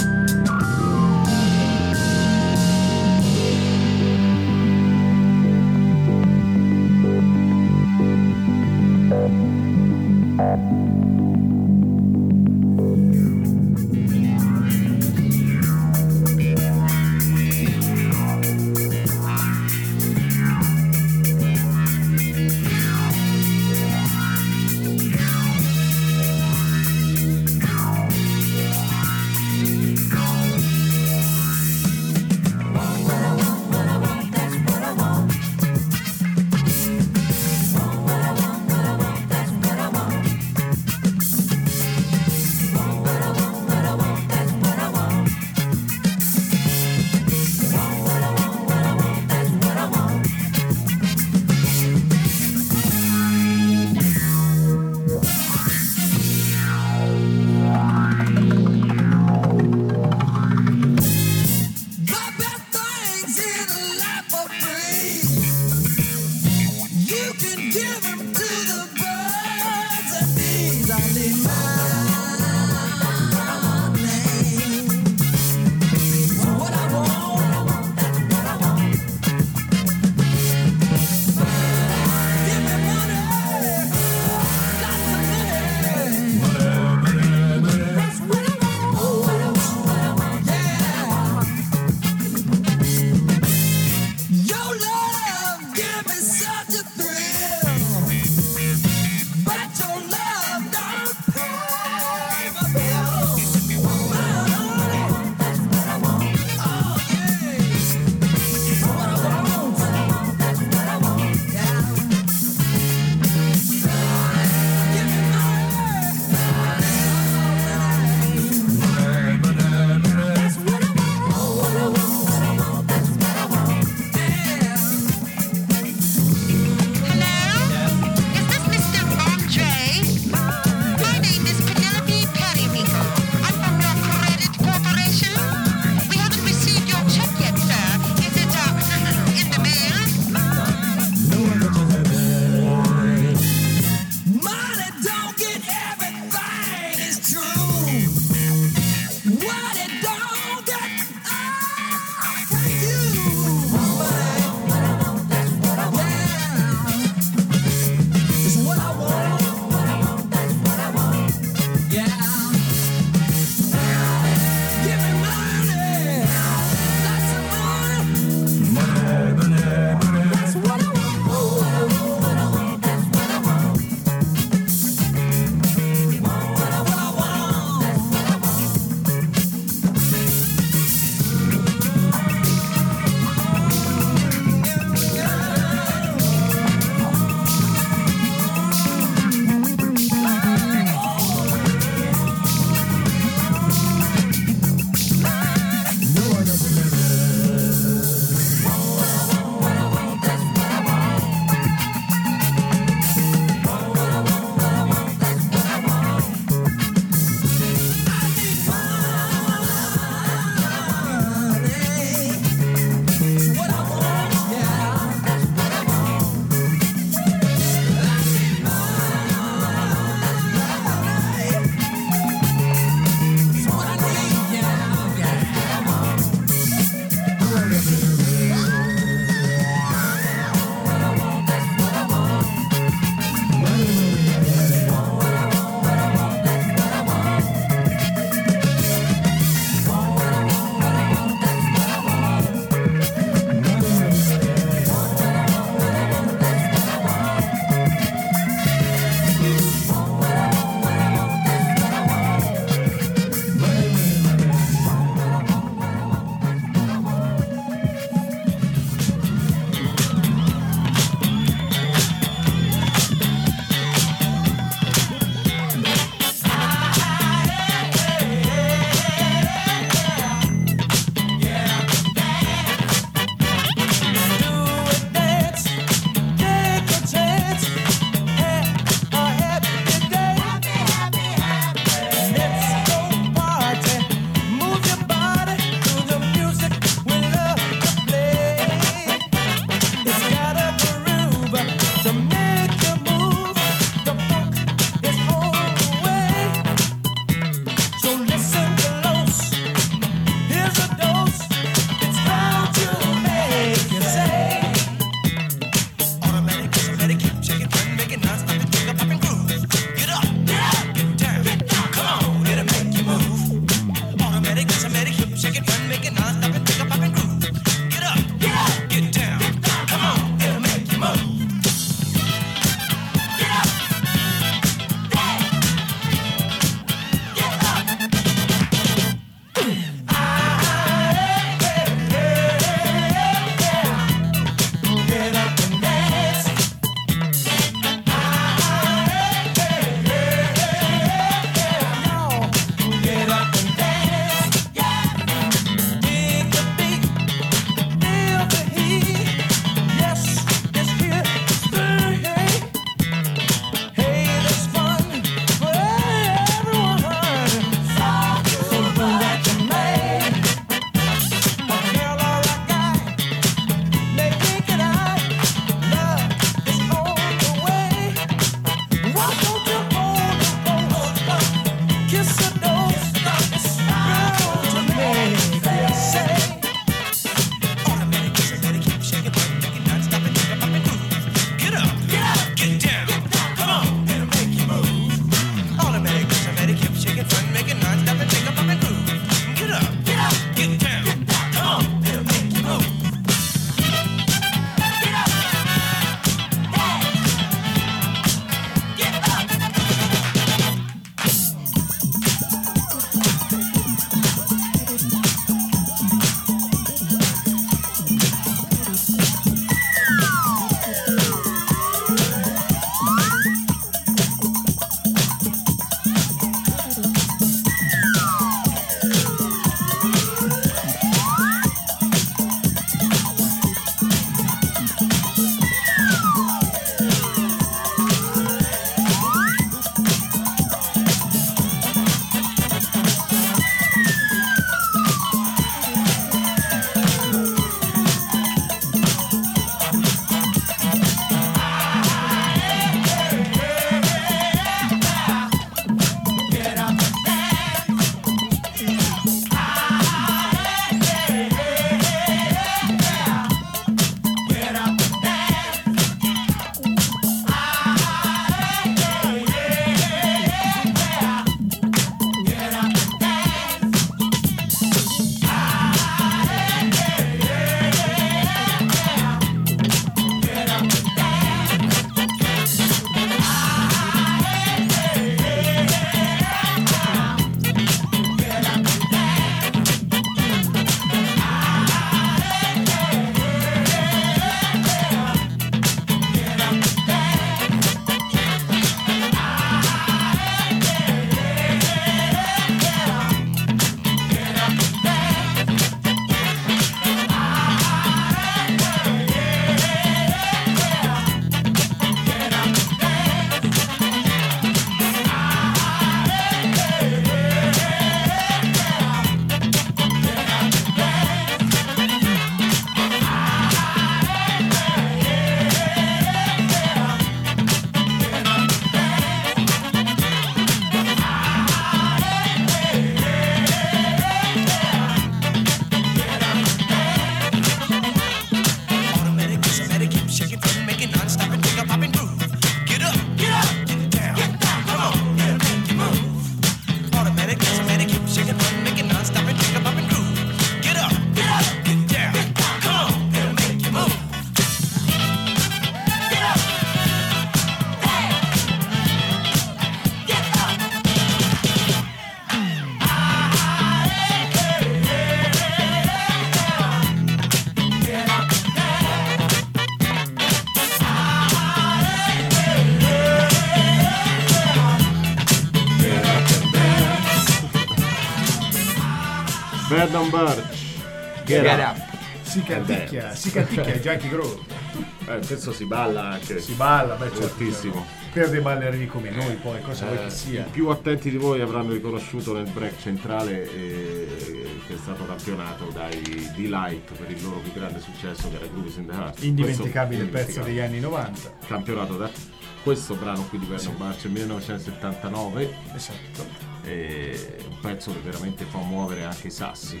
[SPEAKER 3] Vernon Burch.
[SPEAKER 4] Get
[SPEAKER 3] Get
[SPEAKER 4] up.
[SPEAKER 2] Si canticchia, si canticchia a Junkie Groove.
[SPEAKER 3] Eh, questo si balla anche.
[SPEAKER 2] Si balla, beh, certo,
[SPEAKER 3] Moltissimo.
[SPEAKER 2] per dei ballerini come noi, poi cosa vuoi che
[SPEAKER 3] Eh,
[SPEAKER 2] sia.
[SPEAKER 3] I più attenti di voi avranno riconosciuto nel break centrale eh, che è stato campionato dai D-Light per il loro più grande successo, che era Grooves in the Heart.
[SPEAKER 2] Indimenticabile
[SPEAKER 3] Questo-
[SPEAKER 2] pezzo degli anni novanta.
[SPEAKER 3] campionato da questo brano qui di Vernon Burch nel millenovecentosettantanove.
[SPEAKER 2] Esatto.
[SPEAKER 3] È un pezzo che veramente fa muovere anche i sassi.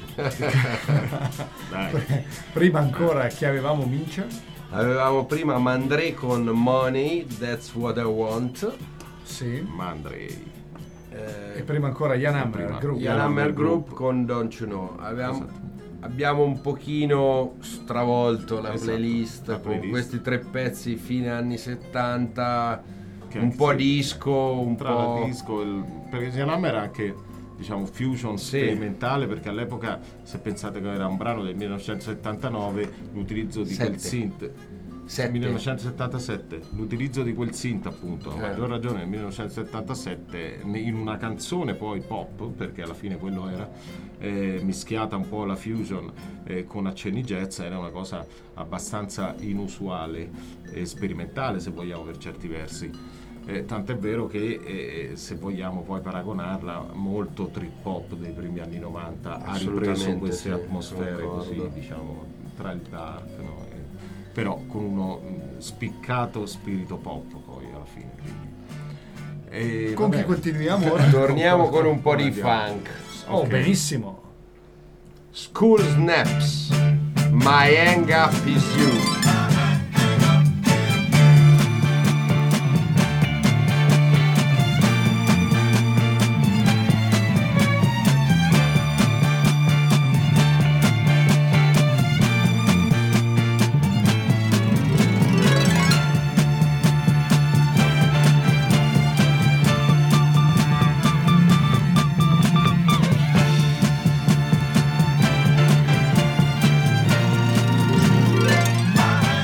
[SPEAKER 3] Dai.
[SPEAKER 2] Prima ancora chi avevamo Mincia?
[SPEAKER 4] Avevamo prima Mandré con Money, That's What I Want.
[SPEAKER 2] Sì.
[SPEAKER 3] Mandrei.
[SPEAKER 2] E prima ancora Jan Hammer
[SPEAKER 3] Prima.
[SPEAKER 2] Group.
[SPEAKER 4] Ian Hammer Group con Don't You Know. Avevamo,
[SPEAKER 3] Esatto.
[SPEAKER 4] abbiamo un pochino stravolto la
[SPEAKER 3] Esatto,
[SPEAKER 4] playlist
[SPEAKER 3] la
[SPEAKER 4] con
[SPEAKER 3] playlist.
[SPEAKER 4] questi tre pezzi fine anni settanta,
[SPEAKER 3] Che
[SPEAKER 4] un
[SPEAKER 3] anche
[SPEAKER 4] po'
[SPEAKER 3] se-
[SPEAKER 4] disco, un
[SPEAKER 3] tra
[SPEAKER 4] po'...
[SPEAKER 3] il disco il, perché Jan Hammer era anche, diciamo, fusion
[SPEAKER 4] Sì.
[SPEAKER 3] sperimentale, perché all'epoca, se pensate che era un brano del millenovecentosettantanove, l'utilizzo di quel
[SPEAKER 4] Sette.
[SPEAKER 3] synth
[SPEAKER 4] Sette.
[SPEAKER 3] millenovecentosettantasette, l'utilizzo di quel synth, appunto, a
[SPEAKER 4] Eh.
[SPEAKER 3] maggior ragione nel millenovecentosettantasette in una canzone poi pop, perché alla fine quello era, eh, mischiata un po' la fusion eh, con accenni jazz, era una cosa abbastanza inusuale e sperimentale, se vogliamo, per certi versi. Eh, tant'è vero che eh, se vogliamo poi paragonarla, molto trip hop dei primi anni novanta ha ripreso
[SPEAKER 4] Assolutamente,
[SPEAKER 3] queste
[SPEAKER 4] sì,
[SPEAKER 3] atmosfere così,
[SPEAKER 4] concordo.
[SPEAKER 3] diciamo, tra il dark, no? E- però con uno mh, spiccato spirito pop poi alla fine. quindi. E,
[SPEAKER 2] Con chi
[SPEAKER 3] vabbè,
[SPEAKER 2] continuiamo ora?
[SPEAKER 4] Torniamo con un po' di
[SPEAKER 3] Andiamo.
[SPEAKER 4] funk.
[SPEAKER 2] Oh,
[SPEAKER 3] Ok.
[SPEAKER 2] benissimo.
[SPEAKER 4] School Snaps, My Hang Up Is You.
[SPEAKER 5] My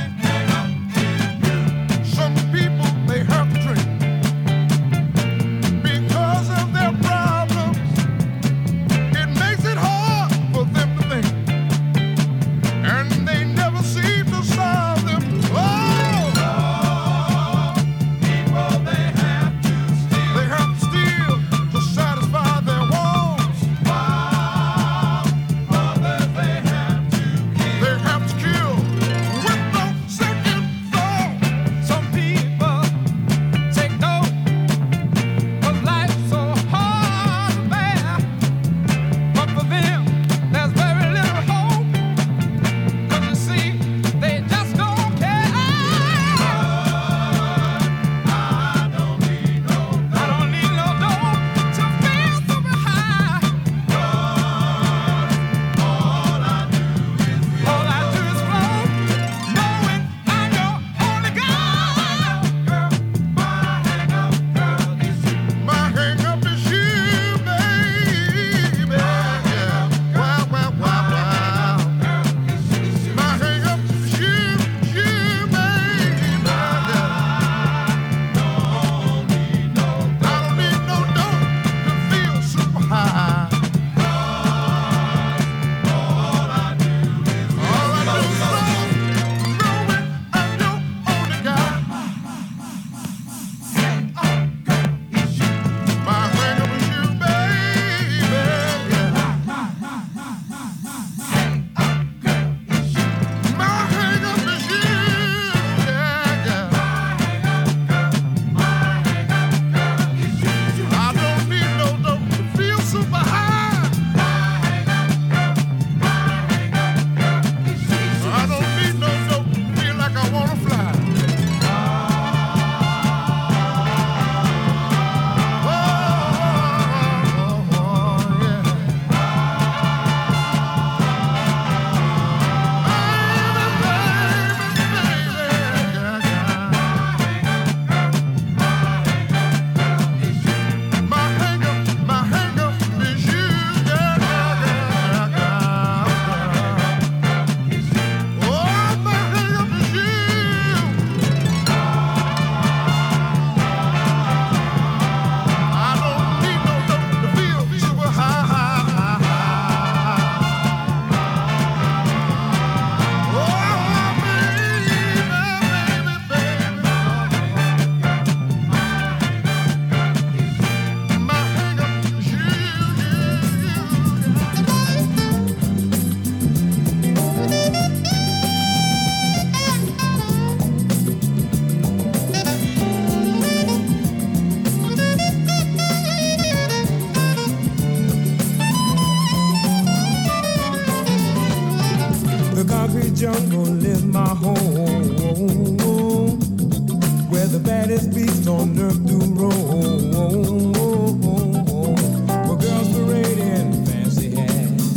[SPEAKER 6] where the baddest beast on earth do roam. Where girls parade in fancy hats.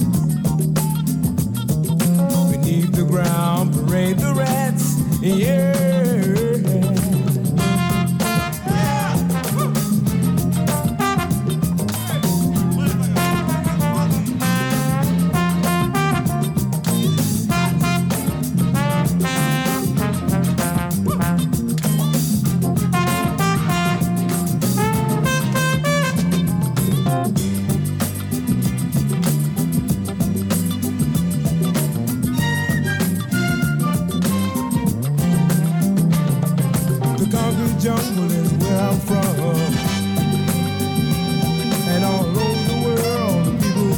[SPEAKER 6] Beneath the ground parade the rats. Yeah. Jungle is where I'm from, and all over the world people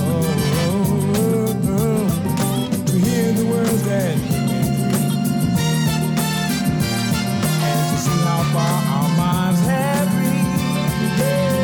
[SPEAKER 6] come to hear the words that make me free, and to see how far our minds have reached. Yeah.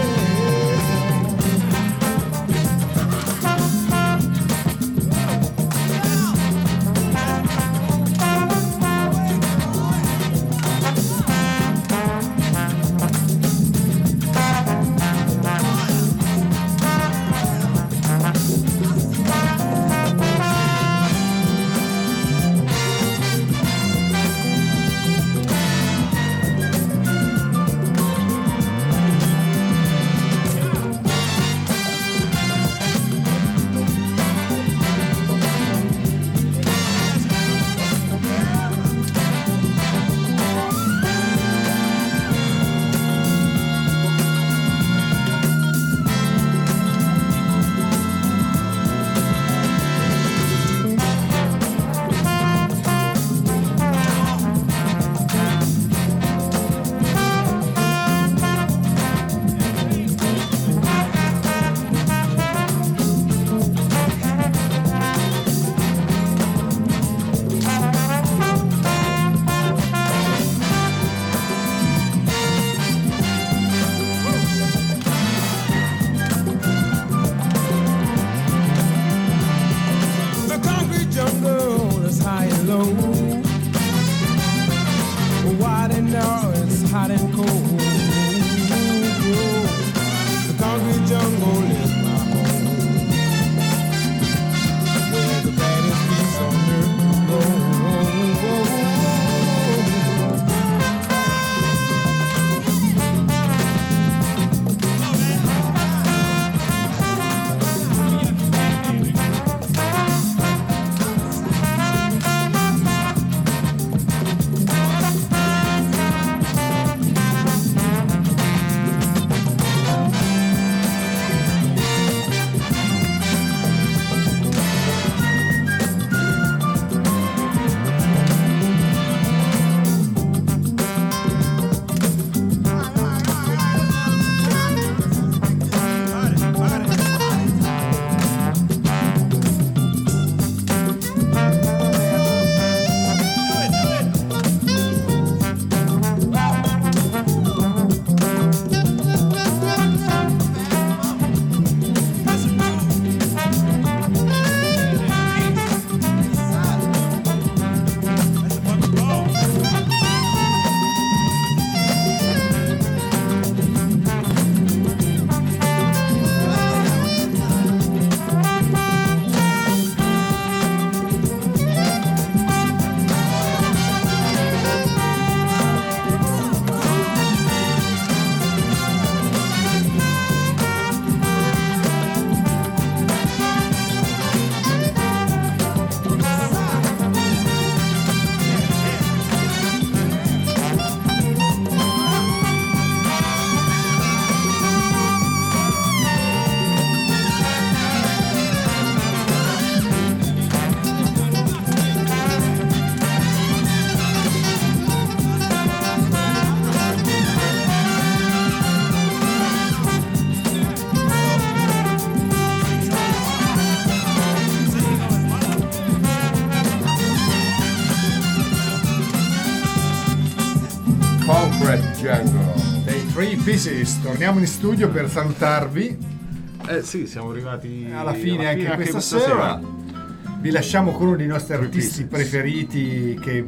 [SPEAKER 2] Concrete Jungle dei Three Pieces. Torniamo in studio per salutarvi.
[SPEAKER 3] Eh sì, siamo arrivati
[SPEAKER 2] alla fine,
[SPEAKER 3] alla
[SPEAKER 2] anche,
[SPEAKER 3] fine
[SPEAKER 2] questa,
[SPEAKER 3] questa
[SPEAKER 2] sera.
[SPEAKER 3] sera.
[SPEAKER 2] Vi lasciamo con uno dei nostri
[SPEAKER 3] Three
[SPEAKER 2] artisti
[SPEAKER 3] Pieces.
[SPEAKER 2] preferiti, che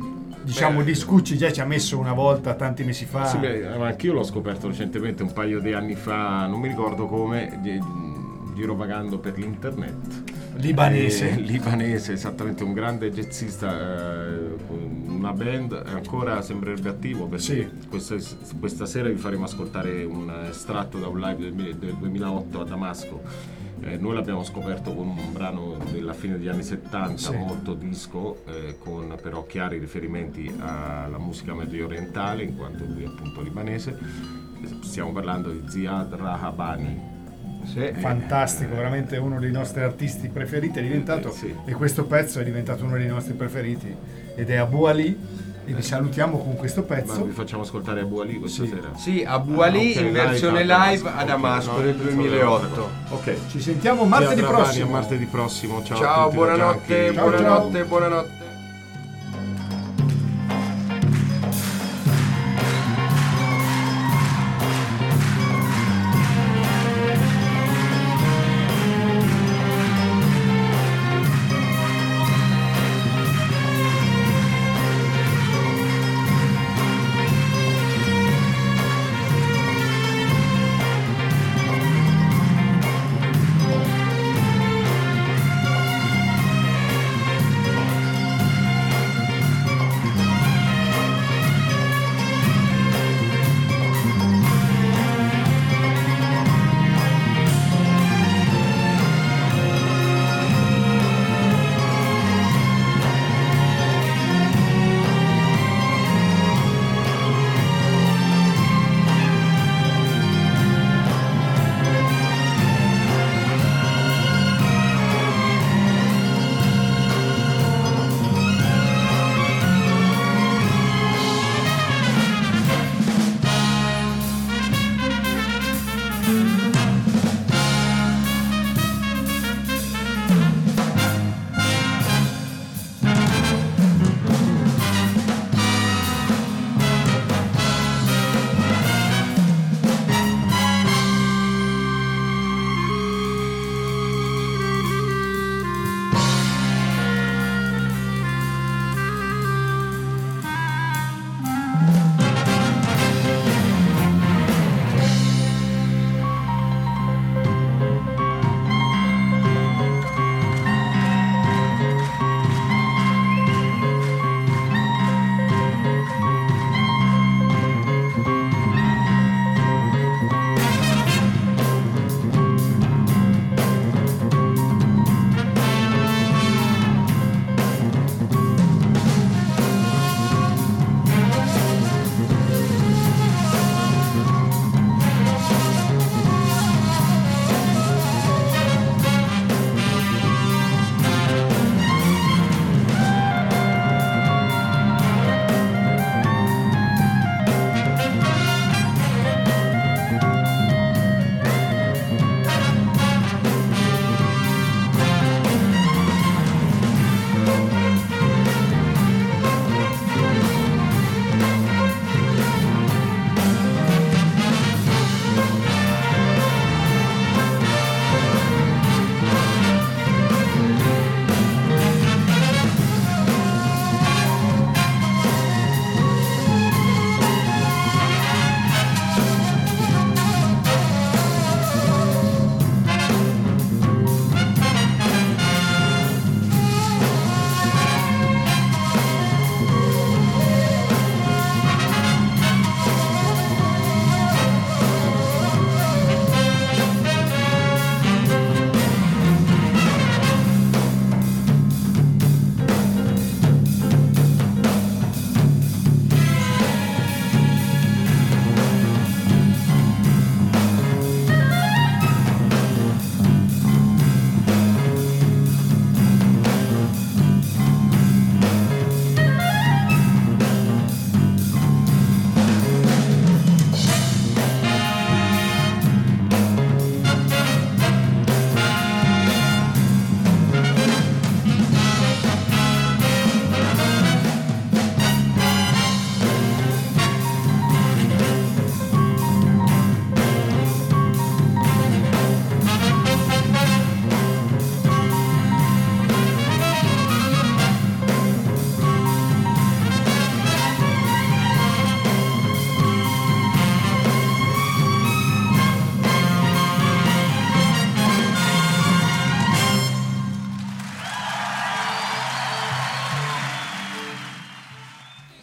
[SPEAKER 2] diciamo
[SPEAKER 4] Beh.
[SPEAKER 2] di Scucci già ci ha messo una volta tanti mesi fa.
[SPEAKER 3] Sì, beh, ma anch'io l'ho scoperto recentemente, un paio di anni fa, non mi ricordo come, gi- girovagando per l'internet.
[SPEAKER 2] Libanese.
[SPEAKER 3] Eh, libanese, esattamente, un grande jazzista, eh, con una band, ancora sembrerebbe attivo perché
[SPEAKER 2] Sì.
[SPEAKER 3] questa, questa sera vi faremo ascoltare un estratto da un live del, del duemilaotto a Damasco. Eh, noi l'abbiamo scoperto con un brano della fine degli anni settanta,
[SPEAKER 2] Sì.
[SPEAKER 3] molto disco, eh, con però chiari riferimenti alla musica medio orientale, in quanto lui è appunto libanese. Stiamo parlando di Ziad Rahabani.
[SPEAKER 4] Sì.
[SPEAKER 2] Fantastico, veramente uno dei nostri artisti preferiti è diventato,
[SPEAKER 3] Eh, sì.
[SPEAKER 2] e questo pezzo è diventato uno dei nostri preferiti ed è Abu Ali, e vi salutiamo con questo
[SPEAKER 3] Ma
[SPEAKER 2] pezzo.
[SPEAKER 3] vi facciamo ascoltare Abu Ali questa
[SPEAKER 2] Sì.
[SPEAKER 3] sera?
[SPEAKER 4] Sì, Abu Ali
[SPEAKER 3] Ah, ok,
[SPEAKER 4] in versione
[SPEAKER 3] live a
[SPEAKER 4] live
[SPEAKER 3] Damasco.
[SPEAKER 4] a Damasco
[SPEAKER 3] Ok, no,
[SPEAKER 4] nel
[SPEAKER 3] pensavo
[SPEAKER 4] duemilaotto.
[SPEAKER 3] Ok.
[SPEAKER 2] Ci sentiamo martedì
[SPEAKER 3] Ziad Rahabani,
[SPEAKER 2] prossimo.
[SPEAKER 3] a martedì prossimo. Ciao, a
[SPEAKER 4] Ciao,
[SPEAKER 3] tutti da
[SPEAKER 4] buonanotte,
[SPEAKER 3] Gianchi.
[SPEAKER 2] Ciao,
[SPEAKER 4] buonanotte, buonanotte.